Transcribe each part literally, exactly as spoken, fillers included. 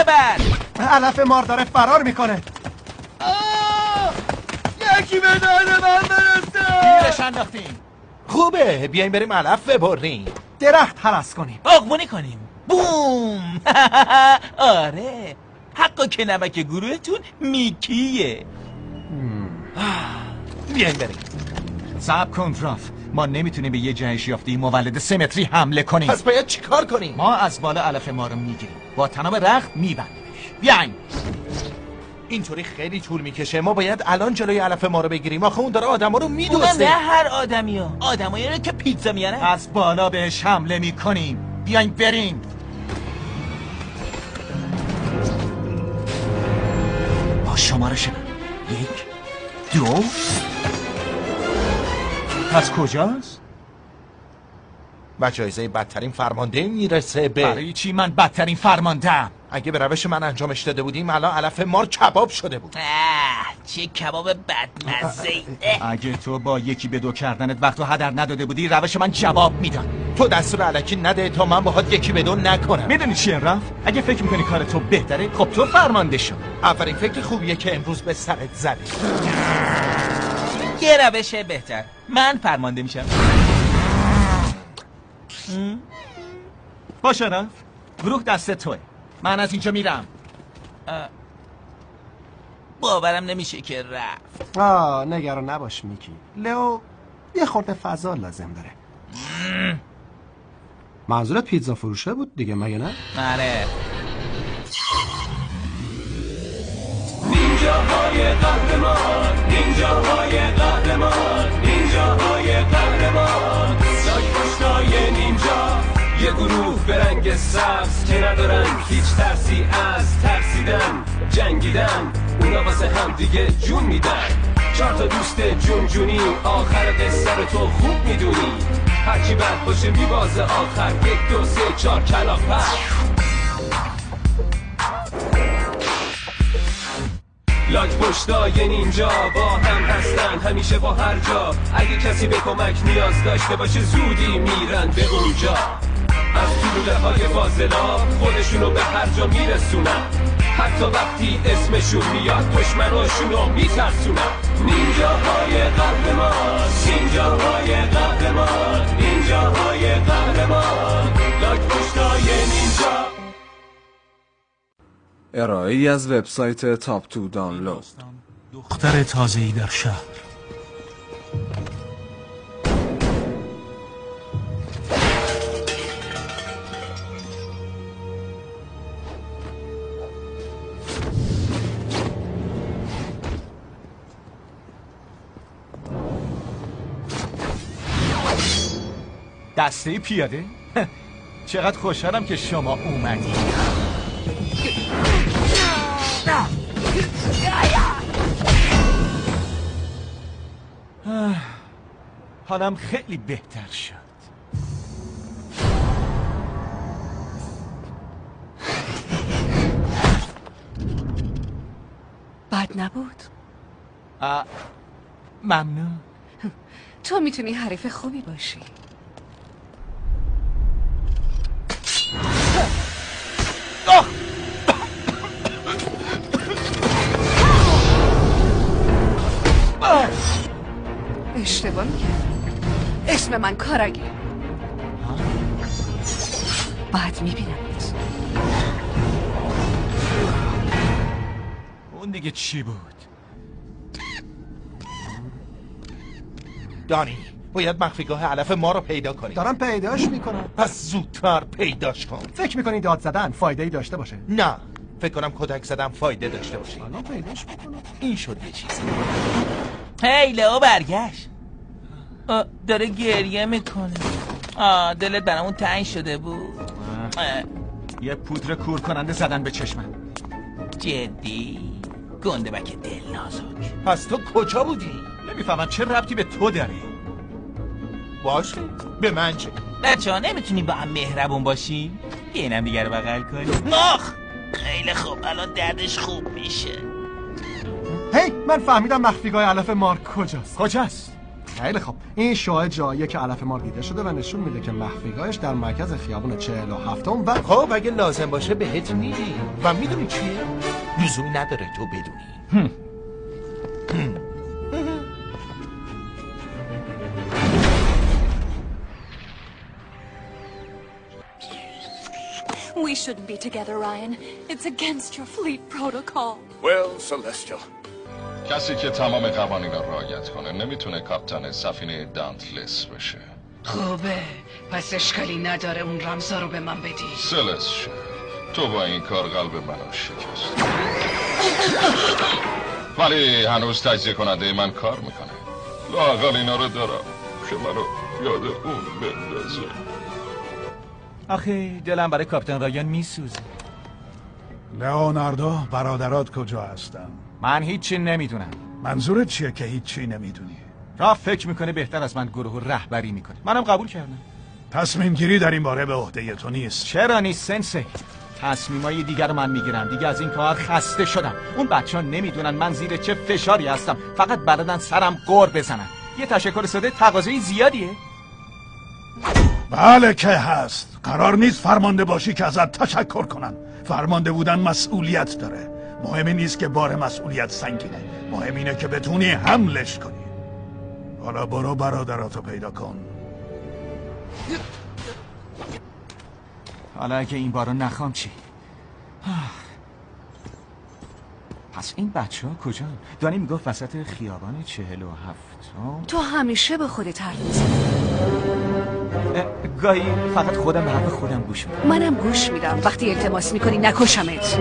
ببر. علف مار داره فرار میکنه. یکی به داد من برسه. گیرش انداختیم. خوبه بیایم بریم علف ببریم. درخت هرس کنیم. باغبونی کنیم. بوم. آره حقا که نمک گروهتون میکیه. بیایم بریم. صبر کن راف، ما نمیتونیم به یه جهش یافته مولد سه متری حمله کنیم. پس باید چی کار کنیم؟ ما از بالا علف ما رو میگیریم، با تناب رخت میبندیمش. بیاین. اینطوری خیلی طول میکشه. ما باید الان جلوی علف ما رو بگیریم. آخه اون داره آدما رو اونا میدوزه. نه هر آدمی ها، آدمایی رو که پیتزا میانه. از بالا بهش حمله میکنیم. بیاین بریم. با شماره شدن یک دو. پس کجاست؟ و جایزه بدترین فرمانده میرسه به برای چی من بدترین فرماندهم؟ اگه به روش من انجامش داده بودیم الان علف مار کباب شده بود. اه چه کباب بدمزه‌ای. اگه تو با یکی به دو کردنت وقتو هدر نداده بودی روش من جواب میداد. تو دستور الکی نده تا من باهات یکی به دو نکنم. میدونی چیه رفت؟ اگه فکر میکنی کار تو بهتره خب تو فرمانده شو. اولین فکر خوبیه که امروز به سرت زده. یه روش بهتر، من فرمانده میشم. باشه رفت، گروه دست توه. من از اینجا میرم. باورم نمیشه که رفت. آه نگران نباش میکی. لئو یه خورده فضا لازم داره. منظورت پیتزا فروشه بود دیگه مگه نه؟ آره. نینجاهای قهرمان، نینجاهای قهرمان، نینجاهای قهرمان. ساک پشتای نینجا، یه گروه به رنگ سبز که ندارن هیچ ترسی از ترسیدن، جنگیدن. اونا واسه هم دیگه جون میدن. چهار تا دوست جون جونی، آخر قصه رو تو خوب میدونی. هرچی بد باشه میبازه آخر. یک دو سه چهار کلاف هست. لاک پشتای نینجا با هم هستن همیشه با هر جا. اگه کسی به کمک نیاز داشته باشه زودی میرن به اونجا. از طلوله های فاضلا خودشونو به هر جا میرسونن. حتی وقتی اسمشون میاد دشمناشونو میترسونن. نینجاهای قهرمان، نینجاهای قهرمان، نینجاهای قهرمان. لاک پشتای نینجا. ارائه ای از وبسایت تاپ تو دانلود. دختر تازه‌ای در شهر. دسته پیاده؟ چقدر خوشحالم که شما اومدید. حالم خیلی بهتر شد. بد نبود. ممنون. تو میتونی حریف خوبی باشی. اشتباه میکردم. اسم من کارگه. بعد میبینمت. اون دیگه چی بود؟ دانی باید مخفیگاه علف ما رو پیدا کنیم. دارم پیداش میکنم. پس زودتر پیداش کن. فکر میکنی داد زدن فایده ای داشته باشه؟ نه فکر کنم کدک زدن فایده داشته باشه. الان پیداش میکنم. این شد یه چیزی. هی لئو برگشت. داره گریه میکنه. آه دلت برامون تنگ شده بود. یه پودر کور کننده زدن به چشمم. جدی؟ گنده بک دل نازک. پس تو کجا بودی؟ نمیفهمم چه ربطی به تو داره. باشه به من چه؟ بچه ها نمیتونیم با هم مهربون باشیم؟ یه اینم دیگر رو بغل کنیم. آخ خیلی خوب الان دردش خوب میشه. هی من فهمیدم مخفیگاه علف مار کجاست. کجاست؟ خیلی خوب. این شعاع جاییه که علف مار دیده شده و نشون میده که مخفیگاهش در مرکز خیابون چهل و هفتم و خب اگه لازم باشه بهت میگی. و میدونی چیه؟ لزومی نداره تو بدونی. We shouldn't be together, Ryan. It's against your fleet protocol. Well, Celestial. کسی که تمام قوانین را رعایت کنه نمیتونه کاپیتان سفینه دانتلس بشه. خوبه. پس اشکالی نداره اون رمزا رو به من بدی. سلستیال، تو با این کار قلب منو شکست. ولی هنوز تجزیه کننده من کار میکنه. لااقل اینا رو دارم که منو یاد اون بندازه. آخه دلم برای کاپیتان رایان میسوزه. لئوناردو، برادرات کجا هستن؟ من هیچی نمیدونم. منظورت چیه که هیچی نمیدونی؟ را فکر میکنه بهتر از من گروه رهبری میکنه. منم قبول کردم. تصمیم گیری در این باره به عهده تو نیست. چرا نیست سنسی؟ تصمیمای دیگر رو من میگیرم. دیگه از این کار خسته شدم. اون بچه‌ها نمیدونن من زیر چه فشاری هستم. فقط بلدن سرم قور بزنن. یه تشکر ساده تقاضای زیادیه. بله که هست. قرار نیست فرمانده باشی که ازت تشکر کنن. فرمانده بودن مسئولیت داره. مهم نیست که بار مسئولیت سنگینه. مهم اینه که بتونی حملش کنی. حالا برو برادراتو پیدا کن. حالا اگه این بارو نخوام چی؟ پس این بچه ها کجا؟ دانی میگفت وسط خیابان چهل و هفتم. تو همیشه به خودت حرف میزنی. گاهی فقط خودم به حرف خودم گوش میدم. منم گوش میدم. وقتی التماس میکنی نکشمت.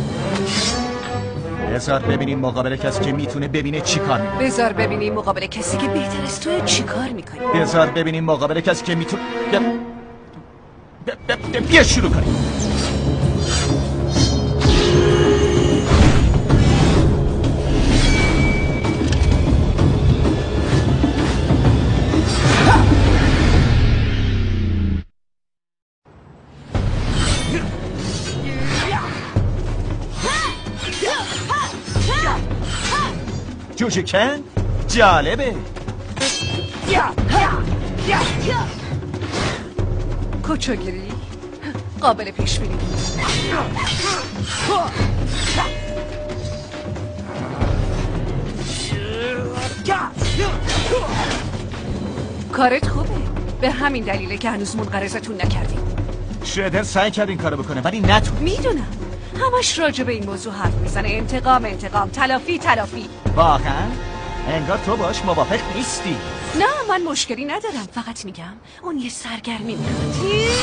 بذار ببینیم مقابل کسی که میتونه ببینه چی کار میکنه. بذار ببینیم مقابل کسی که بهتر از تو چی کار میکنی. بذار ببینیم مقابل کسی که میتونه بیا, بیا شروع کنیم. جوجیکن جالبه. کوچوگیری قابل پیش بینی. کارت خوبه. به همین دلیله که هنوز منقرضتون نکردیم. شردر سعی کرد این کارو بکنه ولی نتون. میدونم همش راجع به این موضوع حرف میزنه. انتقام انتقام تلافی تلافی. واقعا انگار تو باش موافق نیستی. نه من مشکلی ندارم. فقط میگم اون یه سرگرمی میخواد.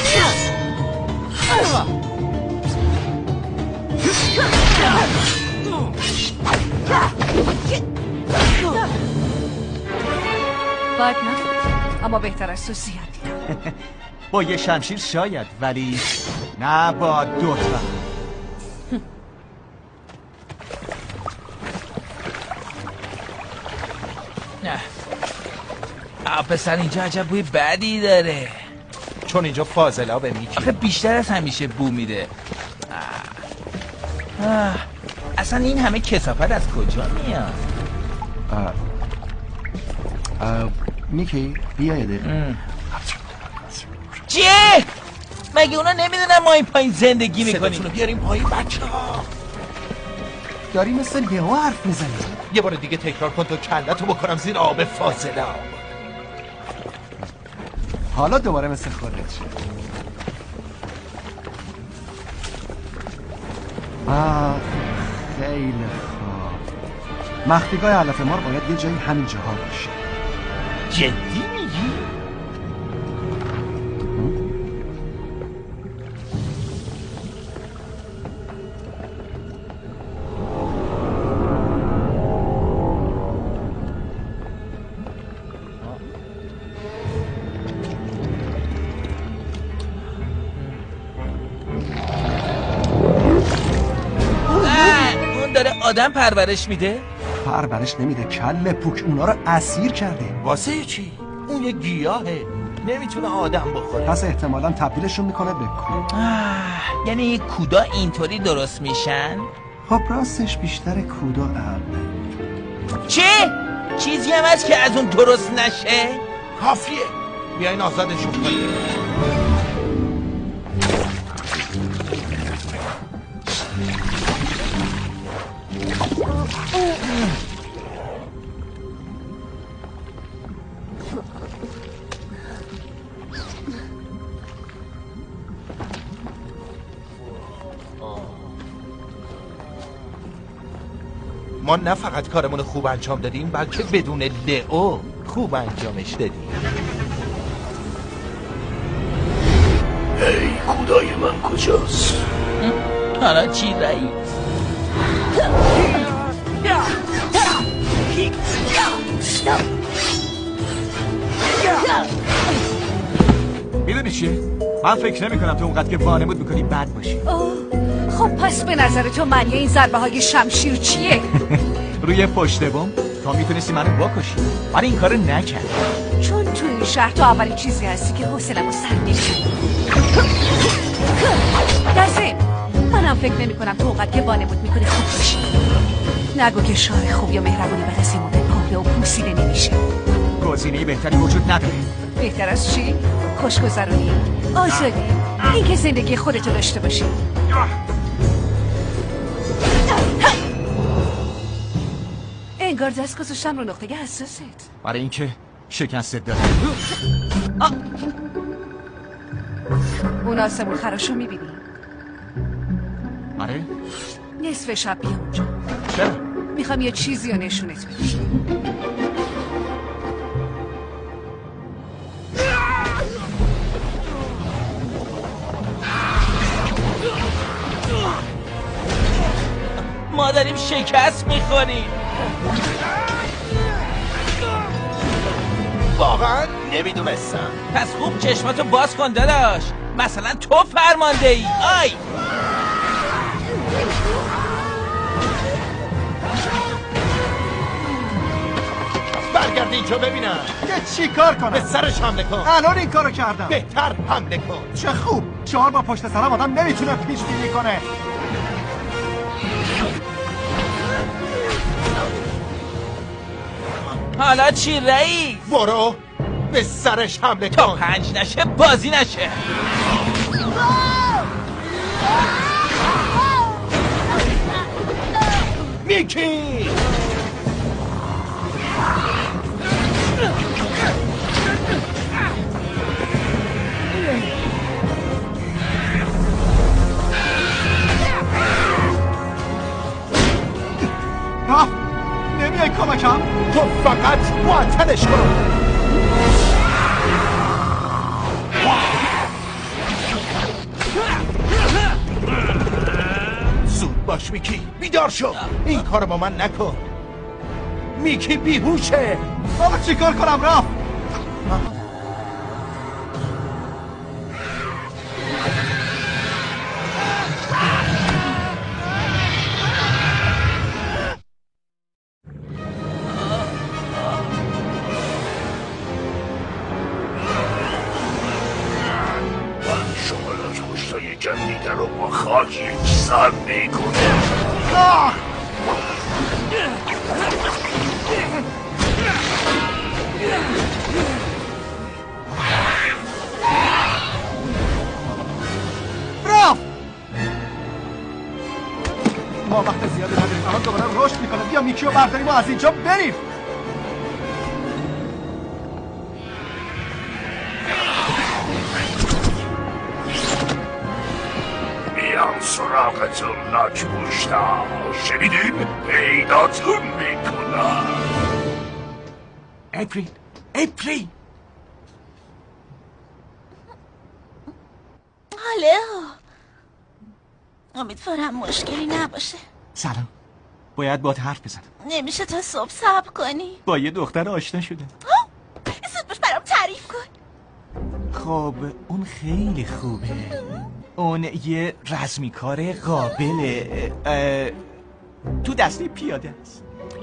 باید نبود اما بهتر از تو زیاد دیدم. با یه شمشیر شاید ولی نه با دوتا. نه پسر اینجا عجب بوی بدی داره. چون اینجا فاضلا به میکی. آخه بیشتر از همیشه بو میده. آه. آه. اصلا این همه کثافت از کجا میاد؟ آه. آه. میکی بیا یه دقیقه. چیه؟ مگه اونا نمیدونن ما این پایین زندگی میکنیم؟ صداتونو بیاریم پایین بچه ها. داری مثل لیو حرف میزنی. یه بار دیگه تکرار کن تا کلتو بکنم زیر آب فاضلا. حالا دوباره مثل خودت شد. آه خیلی خوب. مخفیگاه علف مار باید یه جایی همین جاها باشه. جدی میگی؟ آدم پرورش میده؟ پرورش نمیده کله پوک. اونا رو اسیر کرده. واسه چی؟ اون یه گیاهه نمیتونه آدم بخوره. پس احتمالاً تبدیلشون میکنه به کو. یعنی کودا اینطوری درست میشن؟ خب راستش بیشتر کودا ام. چی؟ چیزی هم هست که از اون درست نشه؟ کافیه. بیاین آزادشون کنیم. ما نه فقط کارمون خوب انجام دادیم بلکه بدون لئو خوب انجامش دادیم. ای خدای من کجاست؟ حالا چی رئیس؟ میدونی چیه؟ من فکر نمی کنم تو اونقدر که وانمود میکنی بد باشی. خب پس به نظر تو معنی این ضربه های شمشیر چیه؟ روی پشت بوم تو میتونستی منو بکشی ولی این کارو نکردی. چون تو این شهر تو اولین چیزی هستی که حوصله‌مو سر می‌کنی. در ضمن منم فکر نمی‌کنم تو اونقدر که وانمود میکنی خوب باشی. نگو که شهر خوب یا مهربونی بعد از این مدت پاهده و پوسیده نمیشه. گزینه‌ای بهتری وجود نداره. بهتر از چی؟ خوشگذرونی، آزادی، این که زندگی خودتو داشته باشی. انگار دست گذاشتم رو نقطه حساست. برای اینکه شکستت داره. اون آسمون خراشو میبینی؟ آره؟ نصف شب بیا اونجا. چرا؟ میخوام یه چیزی رو نشونت بدم. ما داریم شکست میخوریم. واقعا نمیدونستم. پس خوب چشماتو باز کن داداش. مثلا تو فرمانده ای. آی برگرد اینجا ببینم که چی کار کنم؟ به سرش حمله کن. الان این کارو کردم. بهتر حمله کن. چه خوب. چهار با پشت سرم آدم نمیتونه پیش بینی کنه. حالا چی رئیس؟ برو به سرش حمله کن. تا پنج نشه بازی نشه. میکی رفت نمیای کمکم؟ تو فقط معطلش کن. زود باش میکی، بیدار شو. این کارو با من نکن. میکی بیهوشه. بابا چیکار کنم؟ رفت جمعیده رو با خاک یکسان میکنه. رفت. ما وقت زیادی نداریم. الان دوباره رشد میکنه. بیا میکی رو برداریم و از اینجا بریم. میام سراغتون لاک پشتا. شنیدین؟ پیداتون میکنم. اپریل اپریل هلو. امیدوارم مشکلی نباشه. سلام. باید باهات حرف بزنم. نمیشه تا صبح صبر کنی؟ با یه دختر آشنا شدم. زود باش برام تعریف کن. خب اون خیلی خوبه. اون یه رزمیکار قابله. تو دسته پیاده است.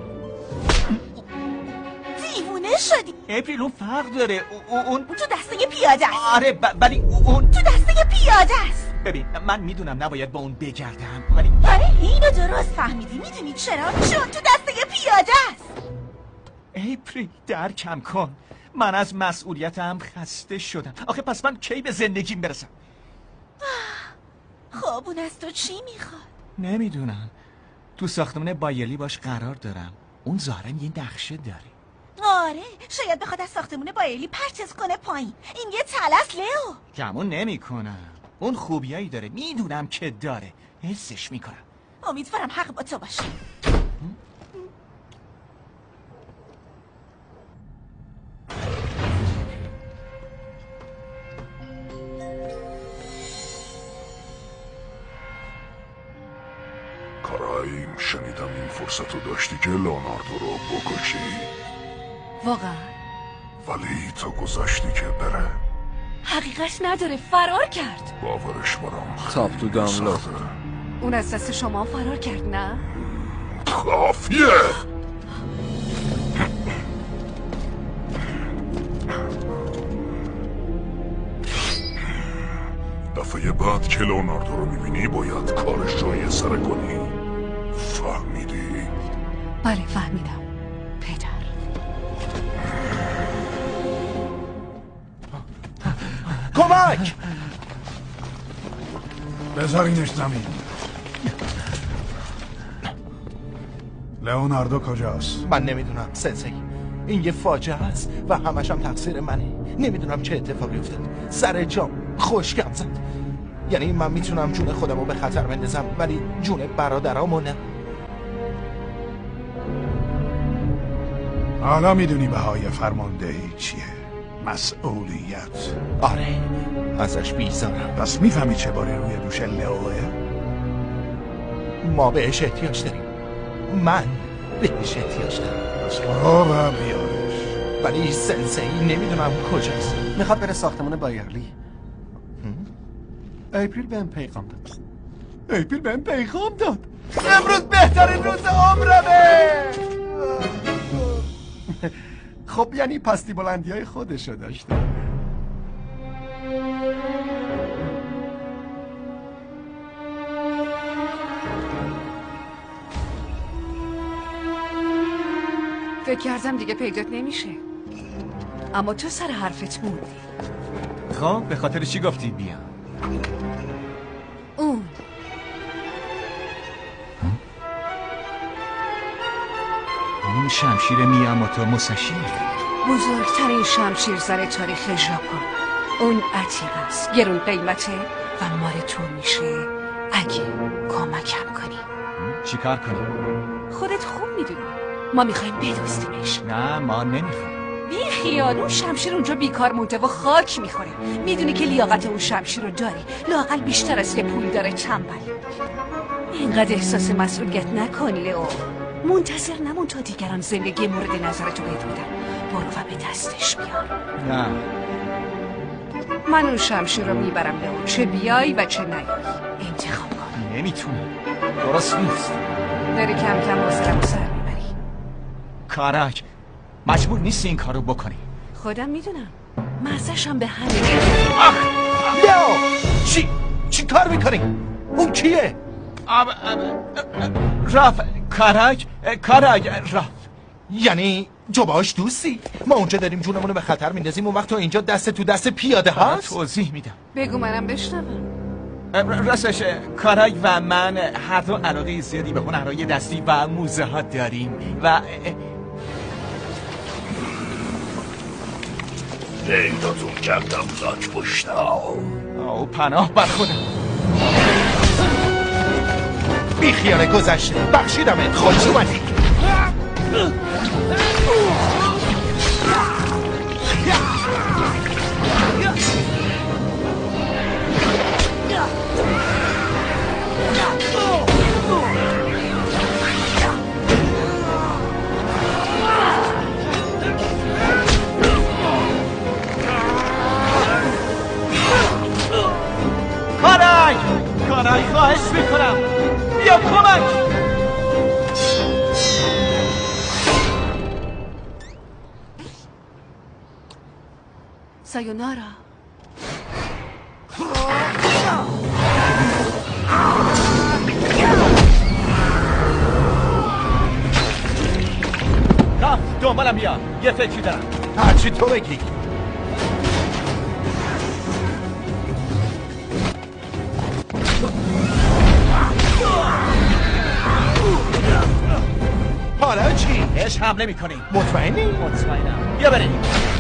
دیوونه شدی؟ اپریل اون فرق داره. اون تو دسته پیاده است. آره ولی اون تو دسته پیاده است. ببین من میدونم نباید با اون بگردم ولی آره اینو درست فهمیدی. میدونی چرا؟ چون تو دسته پیاده است. اپریل درکم کن. من از مسئولیتم خسته شدم. آخه پس من کی به زندگیم برسم؟ خب اون از تو چی میخواد؟ نمیدونم. تو ساختمان بایرلی باش قرار دارم. اون ظاهرا یه نقشه داره. آره شاید بخواد از ساختمون بایرلی پرچز کنه پایین. این یه تلس لئو. گمون نمی کنم. اون خوبیایی داره. میدونم که داره. حسش میکنم. امیدوارم حق با تو باشه. کارایم شنیدم این فرصت رو داشتی که لئوناردو رو بکشی. واقعا؟ ولی تو گذاشتی که بره. حقیقت نداره، فرار کرد. باورش برام تاپ تو دانلود. اون از دست شما فرار کرد نه؟ کافیه. دفعه بعد که لئوناردو رو میبینی باید کارش رو یه سره کنی. فهمیدی؟ بله فهمیدم پدر. کمک! بذارینش زمین. لئوناردو کجاست؟ من نمیدونم سنسی. این یه فاجعه است و همش هم تقصیر منه. نمیدونم چه اتفاقی افتاد. سر جام خشکم زد. یعنی من میتونم جون خودم رو به خطر بندازم ولی جون برادرامو نه. حالا میدونی بهای فرماندهی چیه؟ مسئولیت. آره ازش بیزارم. پس میفهمی چه باری روی دوش لئوه؟ ما بهش احتیاج داریم. من بهش احتیاج دارم. پس برو و بیارش. ولی سنسی نمیدونم کجاست. میخواد بره ساختمان بایرلی. اپریل بهم پیغام داد. اپریل بهم پیغام داد. امروز بهترین روز عمرمه. خب یعنی پستی بلندی های خودشو داشته. فکر کردم دیگه پیدات نمیشه، اما تو سر حرفت موندی. خب به خاطر چی گفتی بیام؟ اون اون شمشیر میاموتو موساشی، بزرگترین شمشیر زن تاریخ ژاپن. اون عتیق است، گرون قیمته و مال تو میشه اگه کمکم کنی. چی کار کنی؟ خودت خوب میدونی ما میخوایم بدوستیمش. نه ما نمیخوایم. بی خیال، اون شمشیر اونجا بیکار مونده و خاک میخوره. میدونی که لیاقت اون شمشیر رو داری، لااقل بیشتر از یه پول داره تنبل. اینقدر احساس مسئولیت نکن لئو. منتظر نمون تا دیگران زندگی مورد نظرتو بدونن. برو و به دستش بیار. نه من اون شمشیر رو میبرم لئو، چه بیای و چه نیای. انتخاب کن. نمیتونم، درست نیست. داری کم کم واسه سر میبری. کاراک مجبور نیستی این کارو بکنی. خودم میدونم، مزه‌شم به همین. لئو چی چی کار میکنی؟ اون کیه؟ اب اب راف کاراک کاراک راف. یعنی جو باش دوستی؟ ما اونجا داریم جونمونو به خطر میندازیم، اون وقت تو اینجا دست تو دست پیاده هاست؟ توضیح میدم. بگو منم بشنوم. راستش کاراک و من هر دو علاقه زیادی به هنرهای دستی و موزه ها داریم و پیداتون کردم لاک پشتا. او پناه بر خودم. بی خیال گذشته بخشیدمت، خوش اومدی. کارای کارای خواهش میکنم بیا کمک. سایونارا. راف دنبالم بیا، یه فکری دارم. هرچی تو بگی. حالا چی؟ بهش حمله میکنیم. مطمئنی؟ مطمئنم. بیا بریم.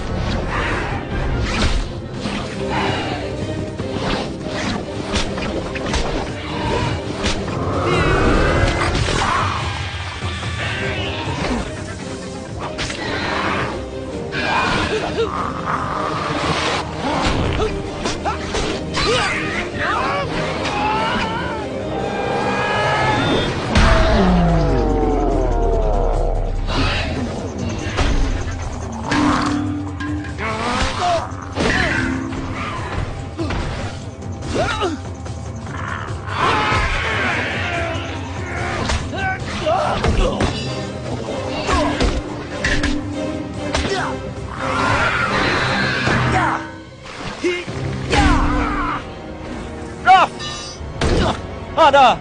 آنا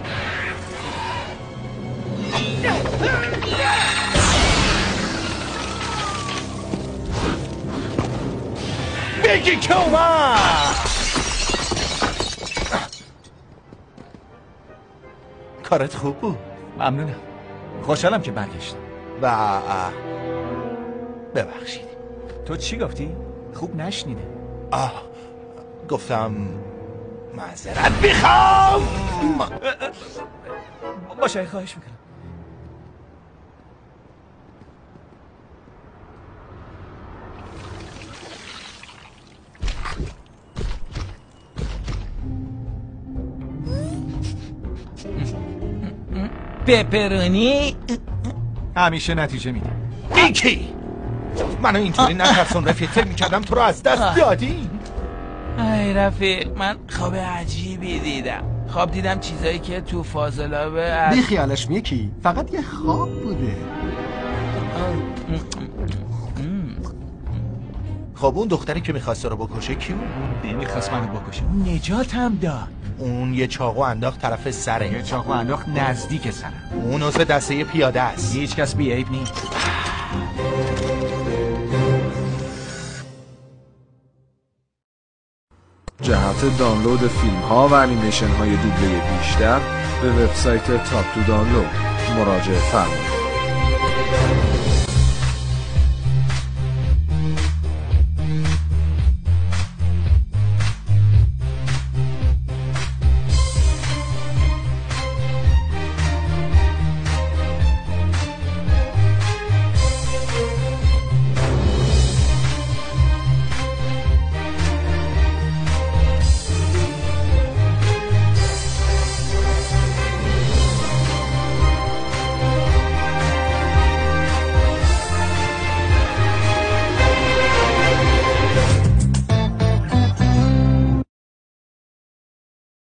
بگی که اومد. کارت خوب بود. ممنونم. خوشحالم که برگشت. و ببخشید. تو چی گفتی؟ خوب نشنیده. آه گفتم معذرت میخوام. باشه خواهش میکنم. پپرونی همیشه نتیجه میده. ایکی منو اینطوری نترسون رفیق، فکر میکردم تو رو از دست دادی. ای رفیق، من خواب عجیبی دیدم. خواب دیدم چیزایی که تو فاضلابه از... بی خیالش میکی فقط یه خواب بوده. خب اون دختری که میخواست رو بکشه کی بود؟ نمیخواست منو بکشه، اون نجات هم داد. اون یه چاقو انداخت طرف سره. یه چاقو انداخت نزدیک سرم. اون عضو دسته پیاده است. هیچ کس بی عیب نیست. جهت دانلود فیلم ها و انیمیشن های دوبله بیشتر به وبسایت تاپ تو دانلود مراجعه فرمایید.